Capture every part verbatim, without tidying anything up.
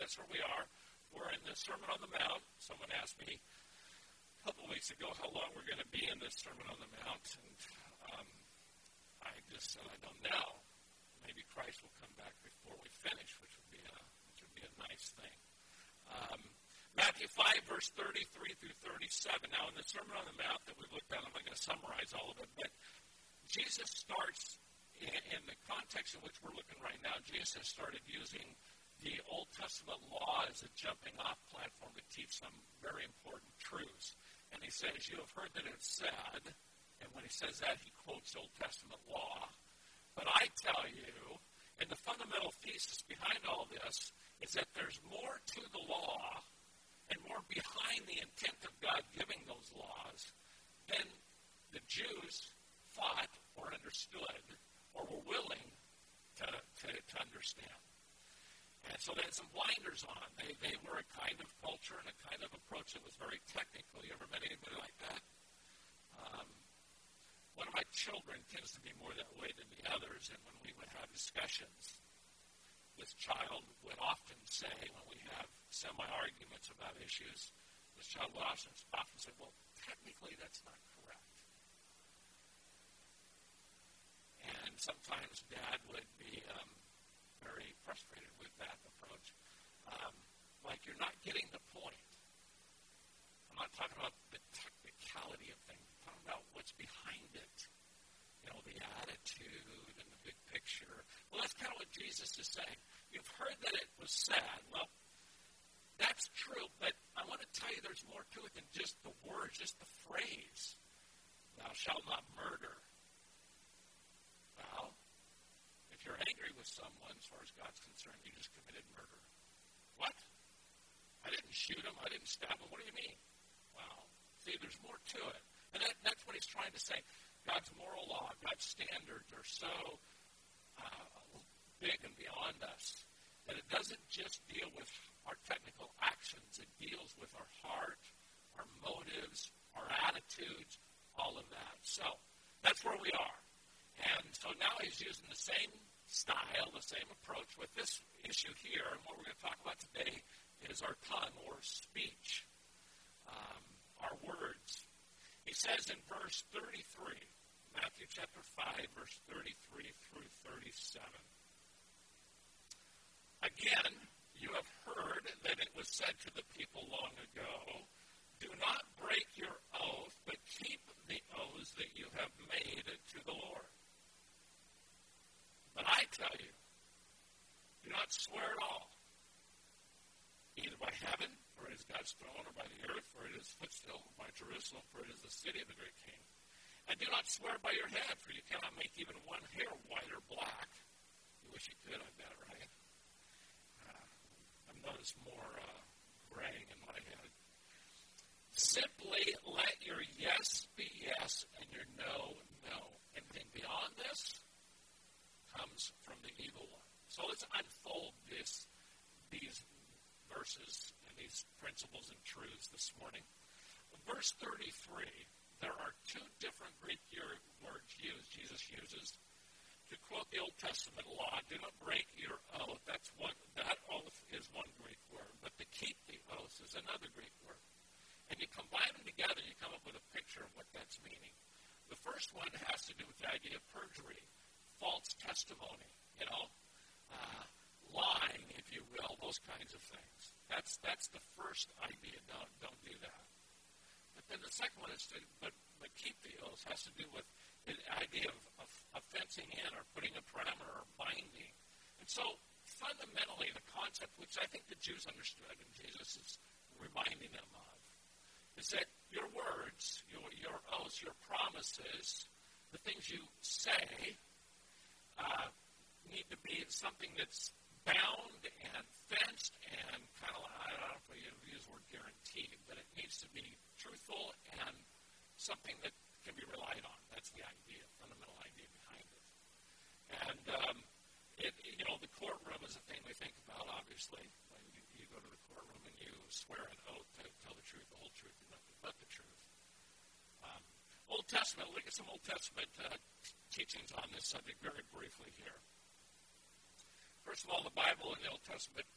that's where we are. We're in the Sermon on the Mount. Someone asked me a couple of weeks ago how long we're going to be in this Sermon on the Mount, and um, I just said I don't know. Maybe Christ will come back before we finish, which would be a which would be a nice thing. Um, Matthew five, verse thirty-three through thirty-seven. Now, in the Sermon on the Mount that we looked at, I'm not going to summarize all of it, but Jesus starts in, in the context in which we're looking right now. Jesus started using the Old Testament law as a jumping-off platform to teach some very important truths. And he says, you have heard that it's said, and when he says that, he quotes Old Testament law. But I tell you, and the fundamental thesis behind all this is that there's more to the law and more behind the intent of God giving those laws than the Jews thought or understood or were willing to, to, to understand. And so they had some blinders on. They they were a kind of culture and a kind of approach that was very technical. You ever met anybody like that? Um, one of my children tends to be more that way than the others, and when we would have discussions, this child would often say, when we have semi-arguments about issues, this child would often, often say, well, technically that's not correct. And sometimes Dad would be um, very frustrated with that approach. Um, like, you're not getting the point. I'm not talking about the technicality of things. I'm talking about what's behind it. You know, the attitude and the big picture. Well, that's kind of what Jesus is saying. You've heard that it was said. Well, that's true, but I want to tell you there's more to it than just the words, just the phrase. Thou shalt not murder. Well, if you're angry with someone, as far as God's concerned, you just committed murder. What? I didn't shoot him. I didn't stab him. What do you mean? Well, see, there's more to it. And that, that's what he's trying to say. God's moral law, God's standards are so uh, big and beyond us that it doesn't just deal with our technical actions. It deals with our heart, our motives, our attitudes, all of that. So that's where we are. And so now he's using the same style, the same approach with this issue here. And what we're going to talk about today is our tongue or speech, um, our words. He says in verse thirty-three, Matthew chapter five, verse thirty-three through thirty-seven. Again, you have heard that it was said to the people long ago, do not break your oath, but keep the oaths that you have made to the Lord. But I tell you, do not swear at all, either by heaven, for it is God's throne, or by the earth, for it is footstool, or by Jerusalem, for it is the city of the great king. And do not swear by your head, for you cannot make even one hair white or black. You wish you could, I bet, right? Uh, I've noticed more uh, graying in my head. Simply let your yes be yes and your no, no. Anything beyond this comes from the evil one. So let's unfold this, these verses and these principles and truths this morning. Verse thirty-three, there are two different Greek words used, Jesus uses to quote the Old Testament law. Do not break your oath. That's one. That oath is one Greek word, but to keep the oath is another Greek word. And you combine them together, you come up with a picture of what that's meaning. The first one has to do with the idea of perjury, false testimony, you know, uh, lying, if you will, those kinds of things. That's that's the first idea. Don't don't do that. But then the second one is to but but keep the oath has to do with the idea of, of, of fencing in or putting a parameter or binding. And so fundamentally the concept, which I think the Jews understood and Jesus is reminding them of, is that your words, your your oaths, your promises, the things you say, uh, need to be something that's bound and fenced and kind of, I don't know if we use the word guaranteed, but it needs to be truthful and something that can be relied on. That's the idea, fundamental idea behind it. And, um, it, you know, the courtroom is a thing we think about, obviously. When you, you go to the courtroom and you swear an oath to tell the truth, the whole truth, and nothing but the truth. Um, Old Testament, look at some Old Testament uh, teachings on this subject very briefly here. First of all, the Bible in the Old Testament clearly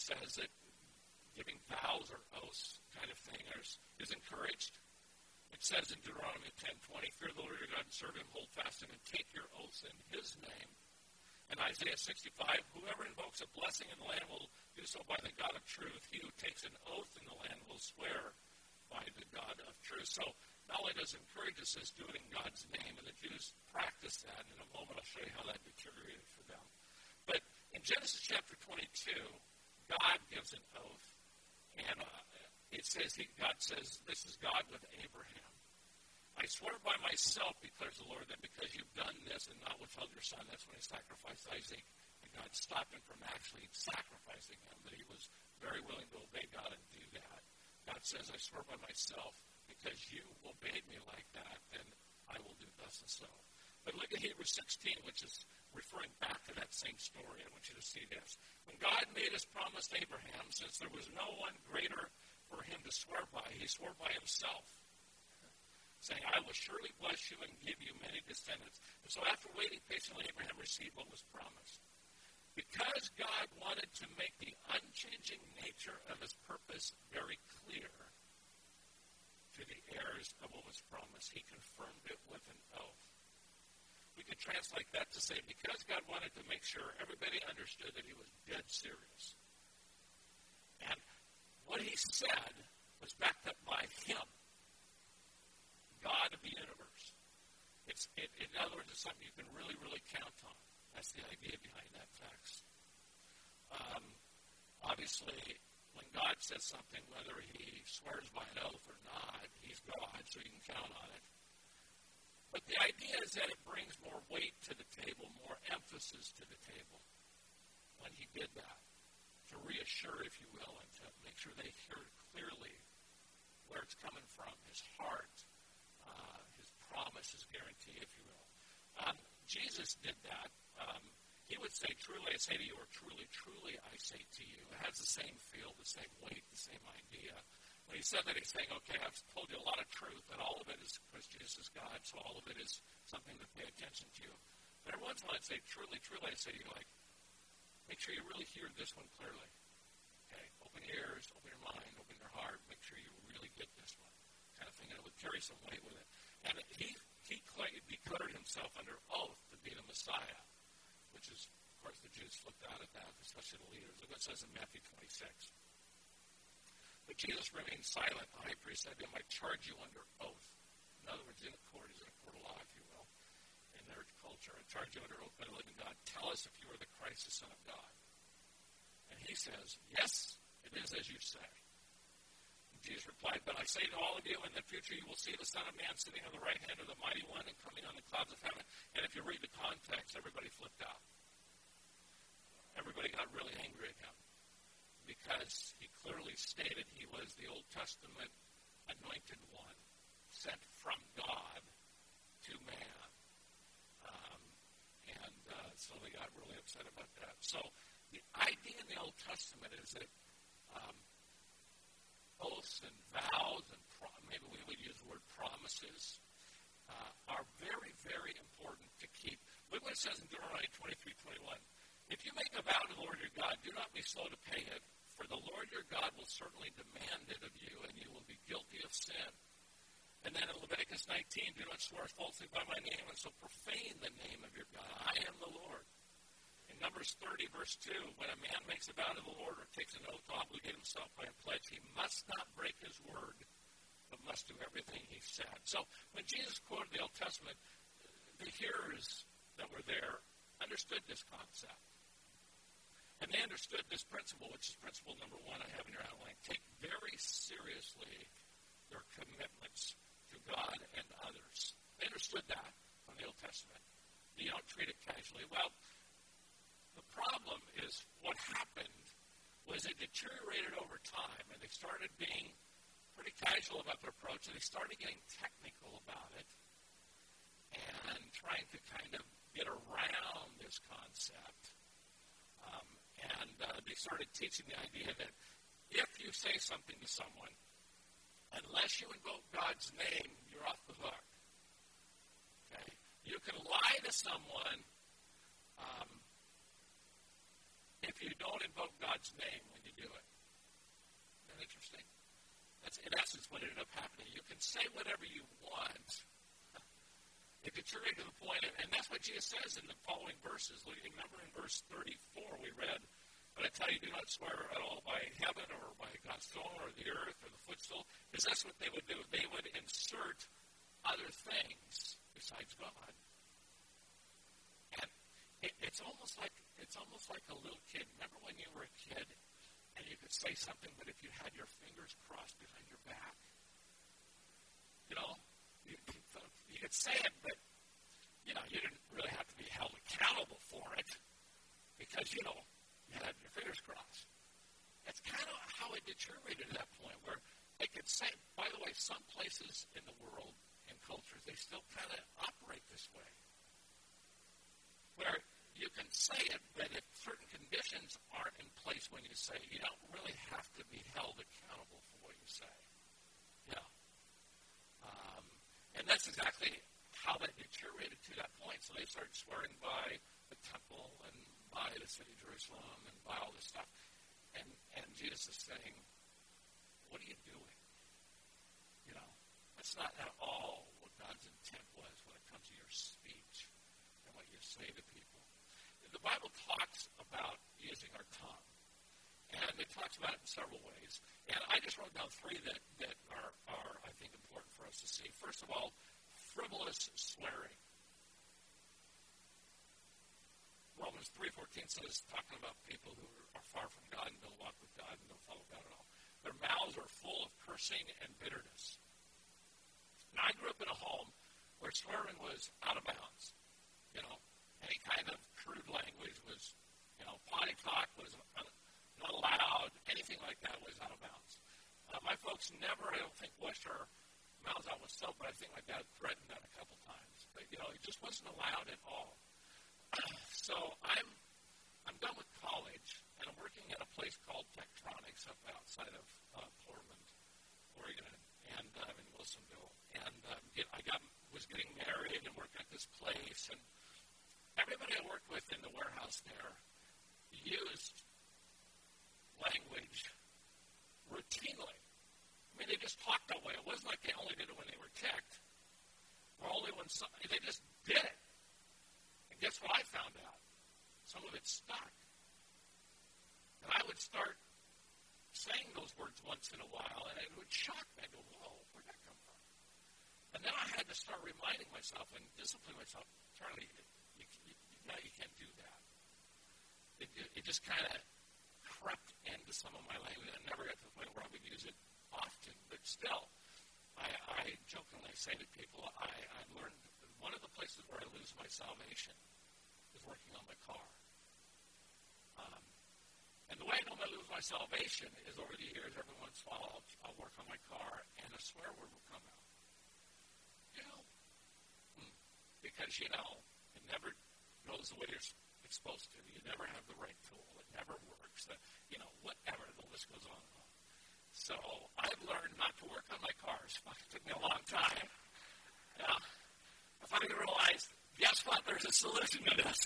says that giving vows or oaths kind of thing is, is encouraged. It says in Deuteronomy ten twenty, fear the Lord your God and serve him, hold fast him, and take your oaths in his name. And Isaiah sixty-five, whoever invokes a blessing in the land will do so by the God of truth. He who takes an oath in the land will swear by the God of truth. So not only does it encourage us, it says do it in God's name, and the Jews practice that. In a moment, I'll show you how that deteriorated for them. But in Genesis chapter twenty-two, God gives an oath, and uh, it says, he, God says, this is God with Abraham. I swear by myself, declares the Lord, that because you've done this and not withheld your son, that's when he sacrificed Isaac, and God stopped him from actually sacrificing him, but he was very willing to obey God and do that. God says, I swear by myself, because you obeyed me like that, then I will do thus and so. But look at Hebrews sixteen, which is referring back to that same story. I want you to see this. When God made his promise to Abraham, since there was no one greater for him to swear by, he swore by himself, saying, I will surely bless you and give you many descendants. And so after waiting patiently, Abraham received what was promised. Because God wanted to make the unchanging nature of his purpose very clear to the heirs of what was promised, he confirmed it with an oath. We could translate that to say, because God wanted to make sure everybody understood that he was dead serious. And what he said was backed up by him, God of the universe. It's, it, in other words, it's something you can really, really count on. That's the idea behind that text. Um, obviously, when God says something, whether he swears by an oath or not, he's God, so you can count on it. But the idea is that it brings more weight to the table, more emphasis to the table when he did that, to reassure, if you will, and to make sure they hear clearly where it's coming from, his heart, uh, his promise, his guarantee, if you will. Um, Jesus did that. Um, he would say, truly I say to you, or truly, truly I say to you. It has the same feel, the same weight, the same idea. When he said that, he's saying, okay, I've told you a lot of truth, and all of it is because Jesus is God, so all of it is something to pay attention to. But every once in a while I'd say, truly, truly I say to you, like, make sure you really hear this one clearly. Okay, open your ears, open your mind, open your heart, make sure you really get this one, kind of thing, and it would carry some weight with it. And he, he declared himself under oath to be the Messiah, which is, of course, the Jews flipped out at that, especially the leaders. Look what it says in Matthew twenty-six. But Jesus remained silent. The high priest said to him, I charge you under oath. In other words, in a court, he's in a court of law, if you will, in their culture. I charge you under oath by the living God. Tell us if you are the Christ, the Son of God. And he says, yes, it is as you say. And Jesus replied, but I say to all of you, in the future you will see the Son of Man sitting on the right hand of the Mighty One and coming on the clouds of heaven. And if you read the context, everybody flipped out. Everybody got really angry at him, because he clearly stated he was the Old Testament anointed one, sent from God to man. Um, and uh, so they got really upset about that. So the idea in the Old Testament is that um, oaths and vows, and pro- maybe we would use the word promises, uh, are very, very important to keep. Look what it says in Deuteronomy twenty-three twenty-one. If you make a vow to the Lord your God, do not be slow to pay it, for the Lord your God will certainly demand it of you, and you will be guilty of sin. And then in Leviticus nineteen, do not swear falsely by my name, and so profane the name of your God. I am the Lord. In Numbers thirty, verse two, when a man makes a vow to the Lord or takes an oath to obligate himself by a pledge, he must not break his word, but must do everything he said. So when Jesus quoted the Old Testament, the hearers that were there understood this concept. And they understood this principle, which is principle number one I have in your outline. Take very seriously your commitments to God and others. They understood that from the Old Testament. You don't treat it casually. Well, the problem is what happened was it deteriorated over time, and they started being pretty casual about their approach, and they started getting technical about it and trying to kind of get around this concept. Um, And uh, they started teaching the idea that if you say something to someone, unless you invoke God's name, you're off the hook. Okay? You can lie to someone um, if you don't invoke God's name when you do can say whatever you want. It deteriorated to the point, and that's what Jesus says in the following verses. Remember in verse thirty-four we read, but I tell you, do not swear at all by heaven or by God's throne or the earth or the footstool, because that's what they would do. They would insert other things besides God. And it, it's almost like it's almost like a little kid. Remember when you were a kid and you could say something, but if you had your fingers crossed behind your back, you know, you, you could say it, but, you know, you didn't really have to be held accountable for it because, you know, you had your fingers crossed. That's kind of how it deteriorated at that point, where they could say, by the way, some places in the world and cultures, they still kind of operate this way, where you can say it, but if certain conditions aren't in place when you say it, you don't really have to be held accountable for what you say. Yeah. Um, and that's exactly how that deteriorated to that point. So they started swearing by the temple and by the city of Jerusalem and by all this stuff. And, and Jesus is saying, what are you doing? You know, that's not at all what God's intent was when it comes to your speech and what you say to people. The Bible talks about using our tongue, and it talks about it in several ways. And I just wrote down three that, that are, are, I think, important for us to see. First of all, frivolous swearing. Romans three fourteen says, talking about people who are far from God and don't walk with God and don't follow God at all. Their mouths are full of cursing and bitterness. Now, I grew up in a home where swearing was out of bounds. You know, any kind of crude language was, you know, potty talk was not allowed. Anything like that was out of bounds. Uh, my folks never, I don't think, washed our mouths out with soap, but I think my dad threatened that a couple times. But, you know, it just wasn't allowed at all. So I'm I'm done with college, and I'm working at a place called Tektronix up outside of uh, Portland, Oregon, and uh, in Wilsonville. And uh, get, I got was getting married and working at this place, and everybody I worked with in the warehouse there used language routinely. I mean, they just talked that way. It wasn't like they only did it when they were ticked, or only when some, they just did it. And guess what I found out? Some of it stuck. And I would start saying those words once in a while, and it would shock me. I go, whoa, where'd that come from? And then I had to start reminding myself and disciplining myself, Charlie, you, you, no, you can't do that. It, it, it just kind of crept into some of my language. I never got to the point where I would use it often, but still, I, I jokingly say to people, I, I learned one of the places where I lose my salvation is working on my car. Um, and the way I know I lose my salvation is over the years, every once in a while, I'll, I'll work on my car, and a swear word will come out. You know, hmm. because, you know, it never goes the way it's supposed to. You never have the right tool. It never works. The, you know, whatever. The list goes on and on. So I've learned not to work on my cars. It took me a long time. Yeah. I finally realized, guess what? There's a solution to this.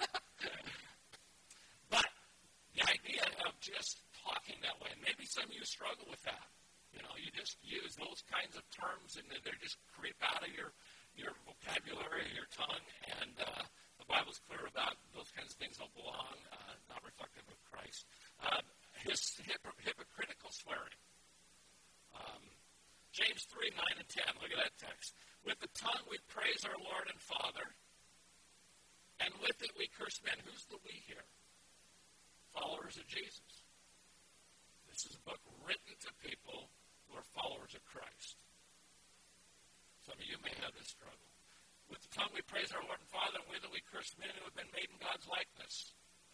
But the idea of just talking that way, and maybe some of you struggle with that. You know, you just use those kinds of terms, and they just creep out of your, your vocabulary, your tongue, and uh, the Bible's clear about those kinds of things don't belong, uh, not reflective of Christ. Uh, his hypocr- hypocritical swearing. Um, James three, nine, and ten. Look at that text. With the tongue we praise our Lord and Father, and with it we curse men. Who's the we here? Followers of Jesus. This is a book written to people who are followers of Christ. Some of you may have this struggle. With the tongue we praise our Lord and Father, and with it we curse men who have been made in God's likeness.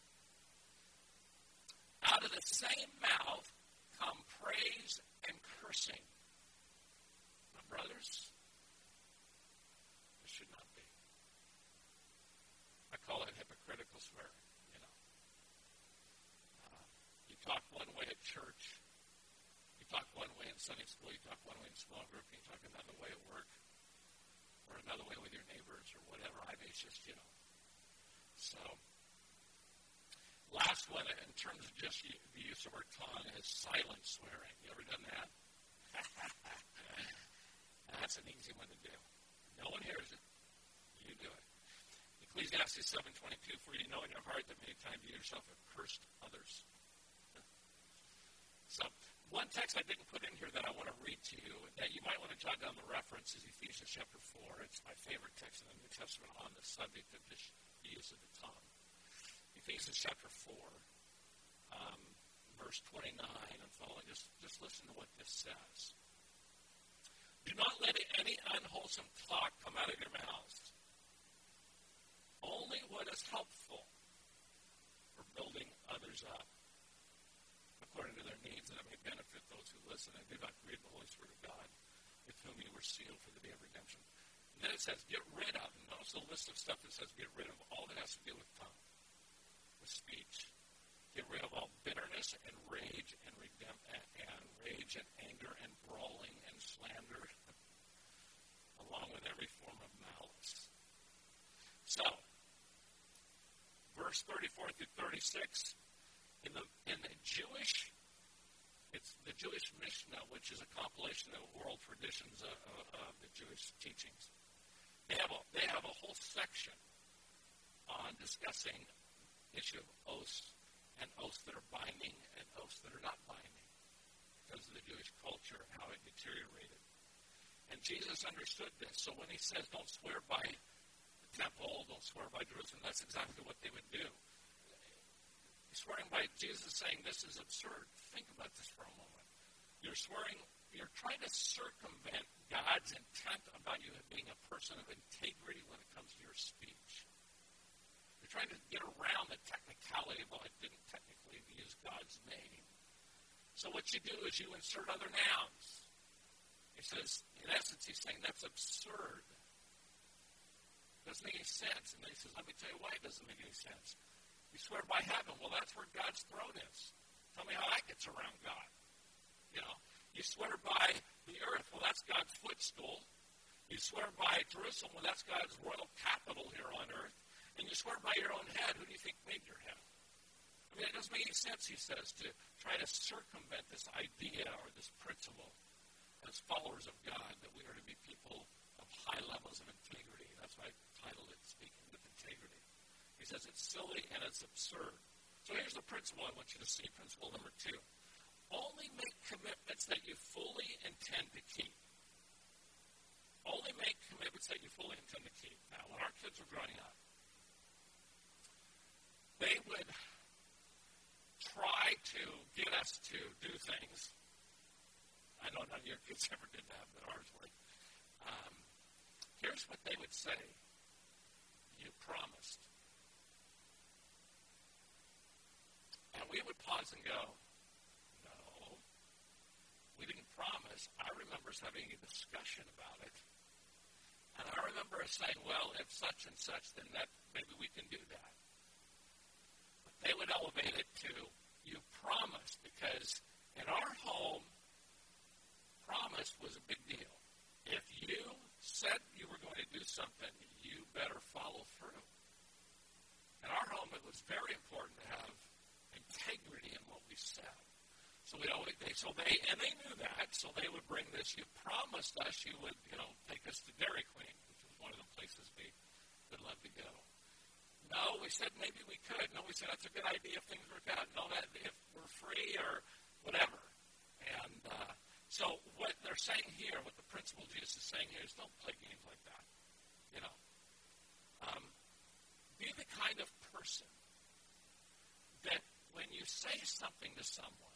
Out of the same mouth come praise and cursing. My brothers, this should not be. I call it hypocritical swearing, you know. Uh, you talk one way at church. You talk one way in Sunday school. You talk one way in small group. You talk another way at work. Or another way with your neighbors or whatever. I mean, it's just, you know. So, last one, in terms of just the use of our tongue, is silent swearing. You ever done that? That's an easy one to do. No one hears it. You do it. Ecclesiastes seven twenty-two, for you know in your heart that many times you yourself have cursed others. So, one text I didn't put in here that I want to read to you, that you might want to jot down the reference, is Ephesians chapter four. It's my favorite text in the New Testament on the subject of the use of the tongue. Ephesians chapter four, um, verse twenty-nine and following. Just, just listen to what this says. Do not let any unwholesome talk come out of your mouths. Only what is helpful for building others up, according to their needs, that it may benefit those who listen and do not grieve the Holy Spirit of God, with whom you were sealed for the day of redemption. And then it says, get rid of, and notice the list of stuff that says get rid of all that has to do with tongue, with speech. Get rid of all bitterness and rage and, redemp- and rage and anger and brawling and slander, along with every form of malice. So, verse thirty-four through thirty-six, in the in the Jewish, it's the Jewish Mishnah, which is a compilation of oral traditions of, of, of the Jewish teachings. They have a they have a whole section on discussing the issue of oaths and oaths that are binding and oaths that are not binding because of the Jewish culture and how it deteriorated. And Jesus understood this. So when he says, don't swear by the temple, don't swear by Jerusalem, that's exactly what they would do. Swearing by Jesus is saying this is absurd. Think about this for a moment. You're swearing, you're trying to circumvent God's intent about you being a person of integrity when it comes to your speech. You're trying to get around the technicality of, well, I didn't technically use God's name. So what you do is you insert other nouns. He says, in essence, he's saying that's absurd. Doesn't make any sense. And then he says, let me tell you why it doesn't make any sense. You swear by heaven. Well, that's where God's throne is. Tell me how that gets around God. You know, you swear by the earth. Well, that's God's footstool. You swear by Jerusalem. Well, that's God's royal capital here on earth. And you swear by your own head. Who do you think made your head? I mean, it doesn't make any sense, he says, to try to circumvent this idea or this principle as followers of God, that we are to be people of high levels of integrity. That's why I titled it Speaking with Integrity. He says it's silly and it's absurd. So here's the principle I want you to see, principle number two. Only make commitments that you fully intend to keep. Only make commitments that you fully intend to keep. Now, when our kids were growing up, they would try to get us to do things. I know none of your kids ever did that, but ours would. Um, here's what they would say. You promised. And we would pause and go, no, we didn't promise. I remember us having a discussion about it. And I remember us saying, well, if such and such, then that maybe we can do that. But they would elevate it to, you promised, because in our home, promise was a big deal. If you said you were going to do something, you better follow through. In our home, it was very important to have integrity in what we said. So we always, they, so they, and they knew that, so they would bring this. You promised us you would, you know, take us to Dairy Queen, which was one of the places we would love to go. No, we said maybe we could. No, we said that's a good idea if things work out. No, that if we're free or whatever. And uh, so what they're saying here, what the principle Jesus is saying here is don't play games like that. You know, um, be the kind of person that when you say something to someone,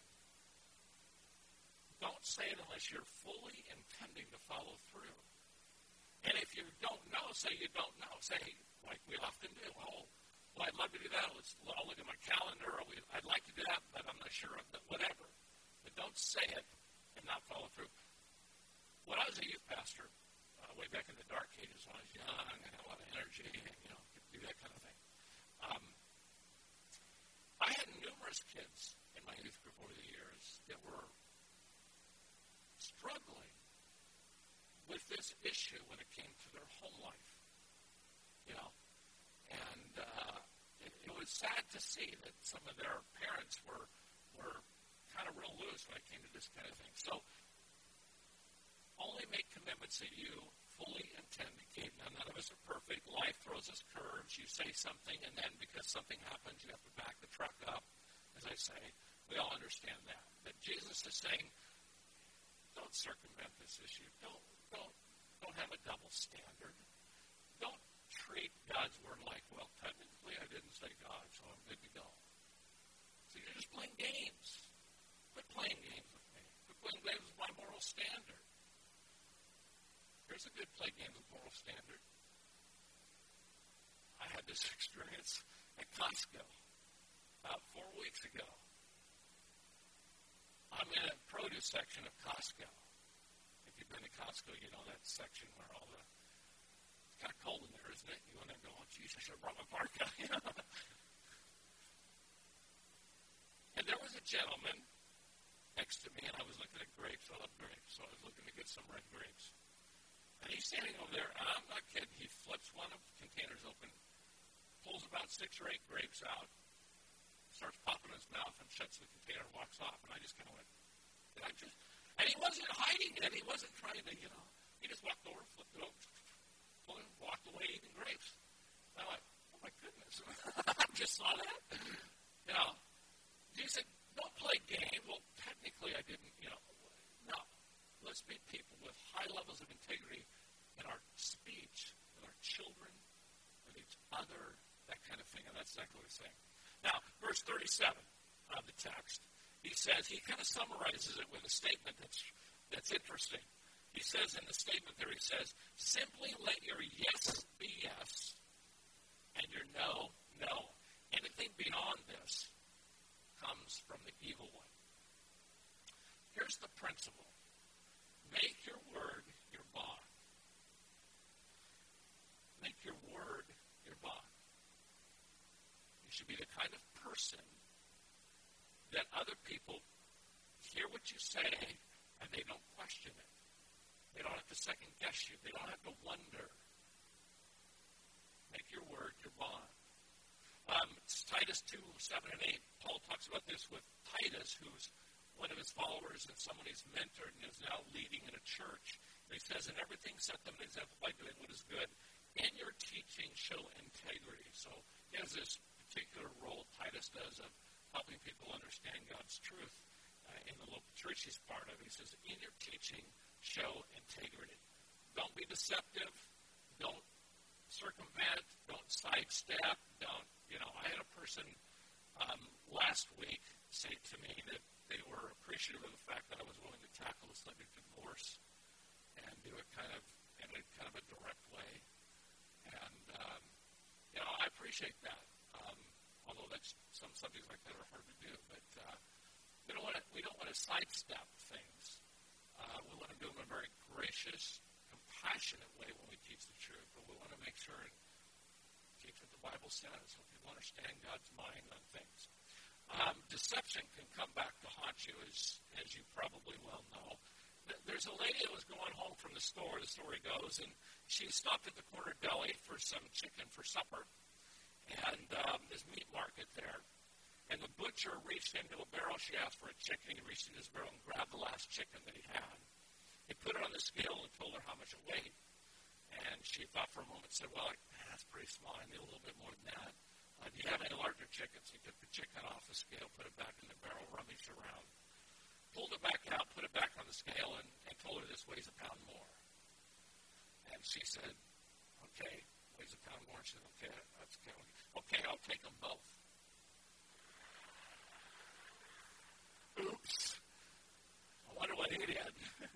don't say it unless you're fully intending to follow through. And if you don't know, say you don't know. Say, like we often do, oh, well, I'd love to do that. Let's, I'll look at my calendar. Or we, I'd like to do that, but I'm not sure of that, whatever. But don't say it and not follow through. When I was a youth pastor, uh, way back in the dark ages when I was young and had a lot of energy and, you know, could do that kind of thing, um, I had numerous kids in my youth group over the years that were struggling with this issue when it came to their home life, you know. And uh, it, it was sad to see that some of their parents were were kind of real loose when it came to this kind of thing. So only make commitments that you fully intend to keep. Now, none of us are perfect. Life throws us curves. You say something, and then because something happens, you have to back the truck up, as I say. We all understand that. But Jesus is saying, don't circumvent this issue. Don't, don't, don't have a double standard. Don't treat God's word like, well, technically I didn't say God, so I'm good to go. So you're just playing games. Quit playing games with me. Quit playing games with my moral standard. Here's a good play game with moral standard. I had this experience at Costco about four weeks ago. I'm in a produce section of Costco. If you've been to Costco, you know that section where all the, it's kind of cold in there, isn't it? You go in there and go, oh, geez, I should have brought my parka. And there was a gentleman next to me, and I was looking at grapes. I love grapes, so I was looking to get some red grapes. And he's standing over there, and I'm not kidding. He flips one of the containers open, pulls about six or eight grapes out, starts popping in his mouth, and shuts the container and walks off. And I just kind of went, did I just? And he wasn't hiding it. He wasn't trying to, you know. He just walked over, flipped it over, pulled it, walked away eating grapes. And I'm like, oh, my goodness. I just saw that. You know, Jesus said, don't play games. Well, technically I didn't, you know. No. Let's be people with high levels of integrity in our speech, with our children, with each other, that kind of thing. And that's exactly what he's saying. Now, verse thirty-seven of the text, he says, he kind of summarizes it with a statement that's that's interesting. He says in the statement there, he says, simply let your yes be yes and your no, no. Anything beyond this comes from the evil one. Here's the principle. Make your word your bond. Make your word your bond. You should be the kind of person that other people hear what you say and they don't question it. They don't have to second guess you. They don't have to wonder. Make your word your bond. Um, it's Titus two, seven and eight. Paul talks about this with Titus, who's one of his followers and someone he's mentored and is now leading in a church. And he says, in everything, set them an example by doing what is good. In your teaching, show integrity. So he has this particular role, Titus does, of helping people understand God's truth uh, in the local church he's part of. He says, in your teaching, show integrity. Don't be deceptive. Don't circumvent. Don't sidestep. Don't, you know, I had a person um, last week say to me that they were appreciative of the fact that I was willing to tackle the subject of divorce and do it kind of in a kind of a direct way. And, um, you know, I appreciate that. Um, although that's some subjects like that are hard to do. But uh, we don't want to we don't want to sidestep things. Uh, we want to do them in a very gracious, compassionate way when we teach the truth. But we want to make sure and teach what the Bible says so people understand God's mind on things. Um, deception can come back to haunt you, as, as you probably well know. There's a lady that was going home from the store, the story goes, and she stopped at the corner deli for some chicken for supper, and um, there's meat market there. And the butcher reached into a barrel. She asked for a chicken. He reached into his barrel and grabbed the last chicken that he had. He put it on the scale and told her how much it weighed. And she thought for a moment and said, well, that's pretty small. I need a little bit more than that. Uh, do you have any larger chickens? He took the chicken off the scale, put it back in the barrel, rummaged around, pulled it back out, put it back on the scale, and, and told her this weighs a pound more. And she said, okay, weighs a pound more. She said, okay, that's okay. Okay, I'll take them both. Oops. I wonder what he did.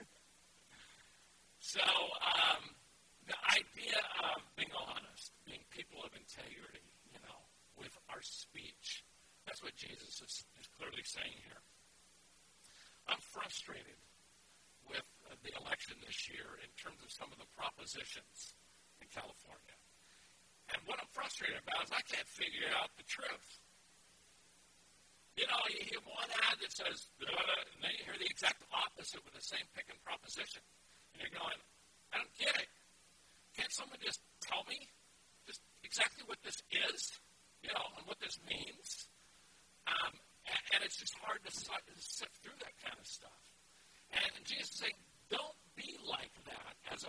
So, um, the idea of being honest, being people of integrity, you know, with our speech, that's what Jesus is, is clearly saying here. I'm frustrated with uh, the election this year in terms of some of the propositions in California. And what I'm frustrated about is I can't figure out the truth. You know, you hear one ad that says, duh, and then you hear the exact opposite with the same pick and proposition. And you're going, I don't get it. Can't someone just tell me just exactly what this is, you know, and what this means? Um, and, and it's just hard to sift through that kind of stuff. And Jesus is saying, don't be like that as a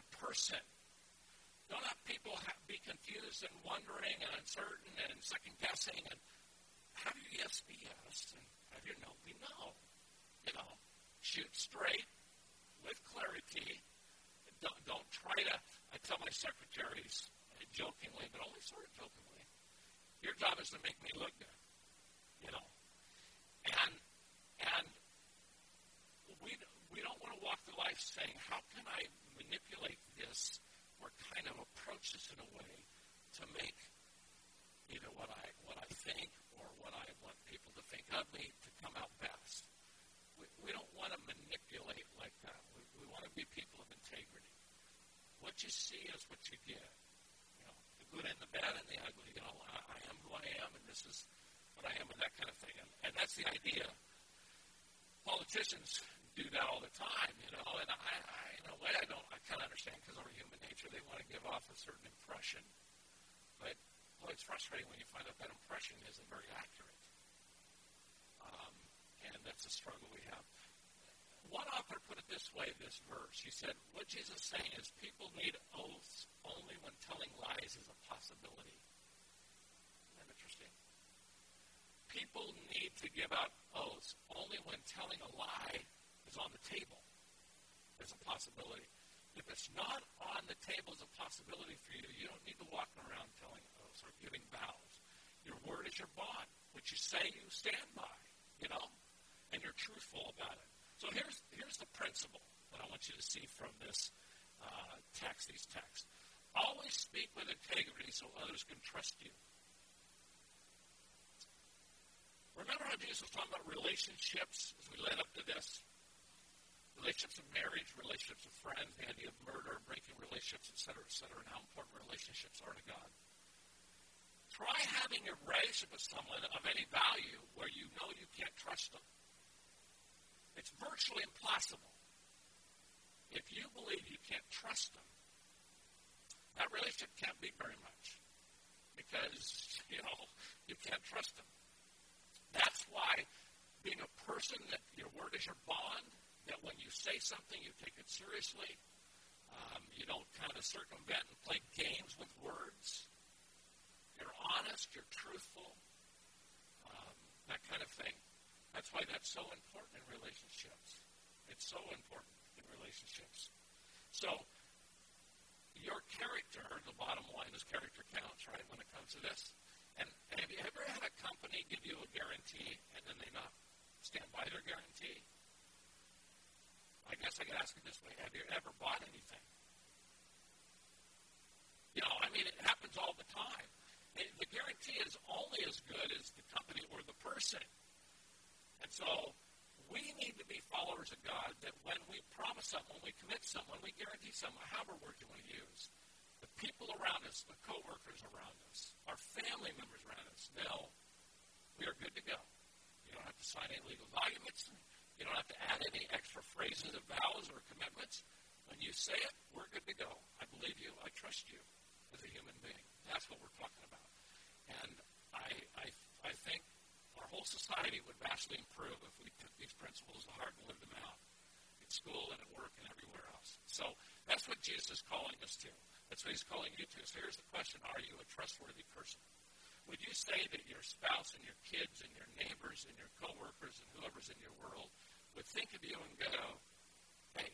person. Don't have people have, be confused and wondering and uncertain and second-guessing. And have your yes be yes and have your no be no. You know, shoot straight with clarity. Don't, don't try to, I tell my secretaries jokingly, but only sort of jokingly, your job is to make me look good. You know. And, and we, we don't want to walk through life saying, how can I manipulate this or kind of approach this in a way to make either what I what I think or what I want people to think of me to come out best. We, we don't want to manipulate like that. We, we want to be people of integrity. What you see is what you get. You know, the good and the bad and the ugly. You know, I, I am who I am, and this is what I am, and that kind of thing. And, and that's the idea. Politicians do that all the time, you know, and I, I in a way, I don't, I kind of understand because of our human nature, they want to give off a certain impression. But, well, it's frustrating when you find out that impression isn't very accurate. Um, and that's a struggle we have. One author put it this way, this verse. He said, what Jesus is saying is people need oaths only when telling lies is a possibility. Isn't that interesting? People need to give out oaths only when telling a lie is on the table. There's a possibility. If it's not on the table as a possibility for you, you don't need to walk around telling oaths or giving vows. Your word is your bond. What you say, you stand by, you know, and you're truthful about it. So here's here's the principle that I want you to see from this uh, text, these texts. Always speak with integrity so others can trust you. Remember how Jesus was talking about relationships as we led up to this? Relationships of marriage, relationships of friends, the idea of murder, breaking relationships, et cetera, et cetera, and how important relationships are to God. Try having a relationship with someone of any value where you know you can't trust them. It's virtually impossible. If you believe you can't trust them, that relationship can't be very much because, you know, you can't trust them. That's why being a person that your word is your bond, that when you say something, you take it seriously. Um, you don't kind of circumvent and play games with words. You're honest. You're truthful. Um, that kind of thing. That's why that's so important in relationships. It's so important in relationships. So, your character, the bottom line is character counts, right, when it comes to this. And, and have you ever had a company give you a guarantee and then they not stand by their guarantee? I guess I could ask it this way. Have you ever bought anything? You know, I mean, it happens all the time. It, the guarantee is only as good as the company or the person. And so we need to be followers of God that when we promise someone, when we commit someone, we guarantee someone, however word you want to use, the people around us, the coworkers around us, our family members around us, know we are good to go. You don't have to sign any legal documents. You don't have to add any extra phrases of vows or commitments. When you say it, we're good to go. I believe you. I trust you as a human being. That's what we're talking about. And I, I, I think our whole society would vastly improve if we took these principles to heart and lived them out at school and at work and everywhere else. So that's what Jesus is calling us to. That's what he's calling you to. So here's the question. Are you a trustworthy person? Would you say that your spouse and your kids and your neighbors and your coworkers and whoever's in your world would think of you and go, hey,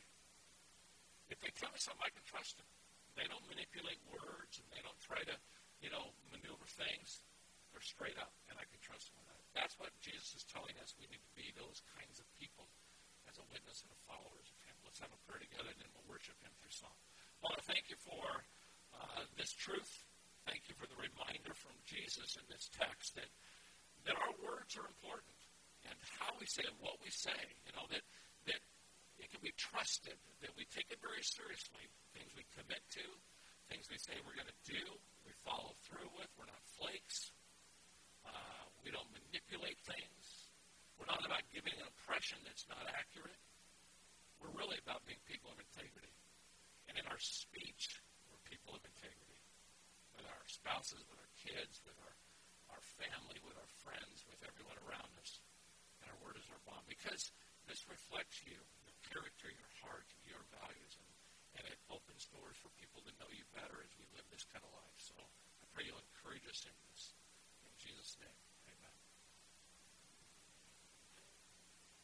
if they tell me something, I can trust them. They don't manipulate words and they don't try to, you know, maneuver things. They're straight up, and I can trust them with that. That's what Jesus is telling us. We need to be those kinds of people as a witness and a followers of him. Let's have a prayer together, and then we'll worship him through song. I want to thank you for uh, this truth. Thank you for the reminder from Jesus in this text that, that our words are important and how we say it, what we say, you know, that, that it can be trusted, that we take it very seriously. Things we commit to, things we say we're going to do, we follow through with. We're not flakes. Uh, we don't manipulate things. We're not about giving an impression that's not accurate. We're really about being people of integrity. And in our speech, we're people of integrity. With our spouses, with our kids, with our, our family, with our friends, with everyone around us. And our word is our bond. Because this reflects you, your character, your heart, your values, and, and it opens doors Lord, for people to know you better as we live this kind of life. So I pray you'll encourage us in